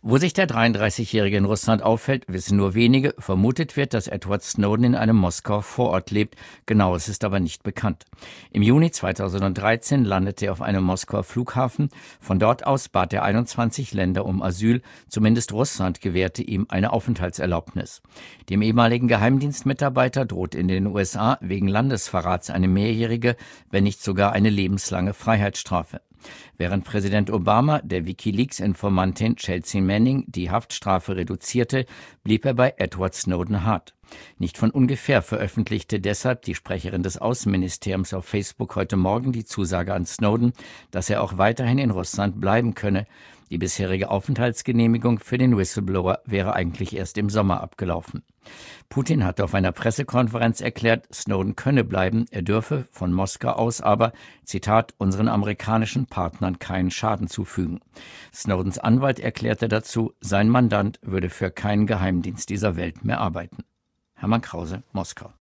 Wo sich der 33-Jährige in Russland aufhält, wissen nur wenige. Vermutet wird, dass Edward Snowden in einem Moskauer Vorort lebt. Genaues ist aber nicht bekannt. Im Juni 2013 landete er auf einem Moskauer Flughafen. Von dort aus bat er 21 Länder um Asyl. Zumindest Russland gewährte ihm eine Aufenthaltserlaubnis. Dem ehemaligen Geheimdienstmitarbeiter droht in den USA wegen Landesverrats eine mehrjährige, wenn nicht sogar eine lebenslange Freiheitsstrafe. Während Präsident Obama der WikiLeaks-Informantin Chelsea Manning die Haftstrafe reduzierte, blieb er bei Edward Snowden hart. Nicht von ungefähr veröffentlichte deshalb die Sprecherin des Außenministeriums auf Facebook heute Morgen die Zusage an Snowden, dass er auch weiterhin in Russland bleiben könne. Die bisherige Aufenthaltsgenehmigung für den Whistleblower wäre eigentlich erst im Sommer abgelaufen. Putin hatte auf einer Pressekonferenz erklärt, Snowden könne bleiben, er dürfe von Moskau aus aber, Zitat, unseren amerikanischen Partnern keinen Schaden zufügen. Snowdens Anwalt erklärte dazu, sein Mandant würde für keinen Geheimdienst dieser Welt mehr arbeiten. Hermann Krause, Moskau.